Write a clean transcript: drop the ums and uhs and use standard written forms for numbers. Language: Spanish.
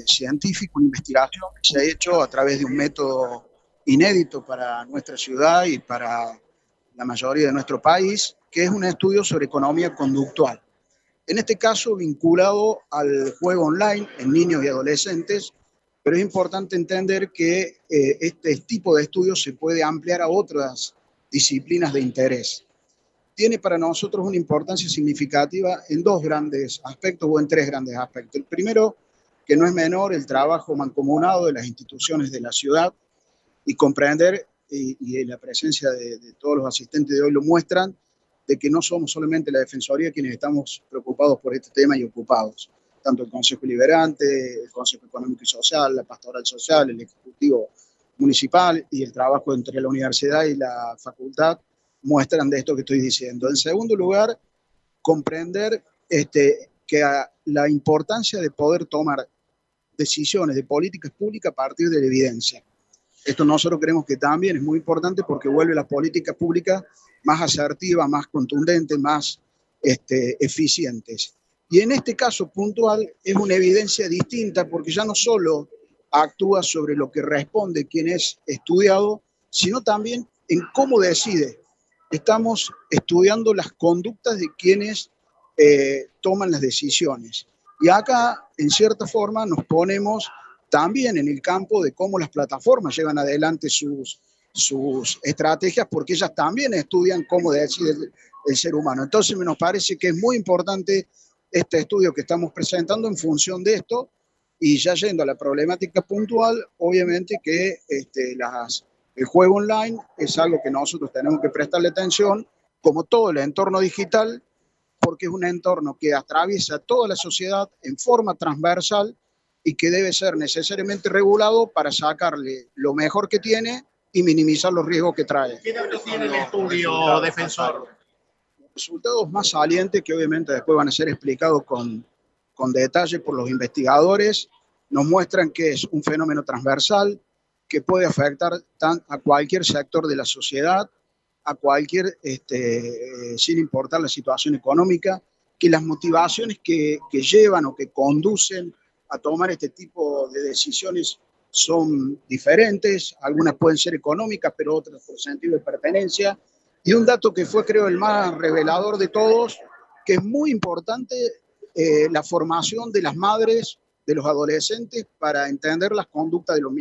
científico, una investigación que se ha hecho a través de un método inédito para nuestra ciudad y para la mayoría de nuestro país, que es un estudio sobre economía conductual. En este caso, vinculado al juego online en niños y adolescentes, pero es importante entender que este tipo de estudios se puede ampliar a otras disciplinas de interés. Tiene para nosotros una importancia significativa en dos grandes aspectos o en tres grandes aspectos. El primero, que no es menor, el trabajo mancomunado de las instituciones de la ciudad y comprender, y la presencia de todos los asistentes de hoy lo muestran, de que no somos solamente la Defensoría quienes estamos preocupados por este tema y ocupados. Tanto el Consejo Liberante, el Consejo Económico y Social, la Pastoral Social, el Ejecutivo Municipal y el trabajo entre la universidad y la facultad muestran de esto que estoy diciendo. En segundo lugar, comprender que la importancia de poder tomar decisiones de políticas públicas a partir de la evidencia. Esto nosotros creemos que también es muy importante porque vuelve las políticas públicas más asertivas, más contundentes, más eficientes. Y en este caso puntual es una evidencia distinta porque ya no solo actúa sobre lo que responde quien es estudiado, sino también en cómo decide. Estamos estudiando las conductas de quienes toman las decisiones. Y acá, en cierta forma, nos ponemos también en el campo de cómo las plataformas llevan adelante sus estrategias, porque ellas también estudian cómo decide el ser humano. Entonces, nos parece que es muy importante este estudio que estamos presentando en función de esto, y ya yendo a la problemática puntual, obviamente que el juego online es algo que nosotros tenemos que prestarle atención, como todo el entorno digital, porque es un entorno que atraviesa toda la sociedad en forma transversal y que debe ser necesariamente regulado para sacarle lo mejor que tiene y minimizar los riesgos que trae. ¿Qué datos tiene el estudio, defensor? Los resultados más salientes, que obviamente después van a ser explicados con detalle por los investigadores, nos muestran que es un fenómeno transversal que puede afectar a cualquier sector de la sociedad, a cualquier, sin importar la situación económica, que las motivaciones que llevan o que conducen a tomar este tipo de decisiones son diferentes, algunas pueden ser económicas, pero otras por sentido de pertenencia. Y un dato que fue, creo, el más revelador de todos, que es muy importante, la formación de las madres, de los adolescentes, para entender las conductas de los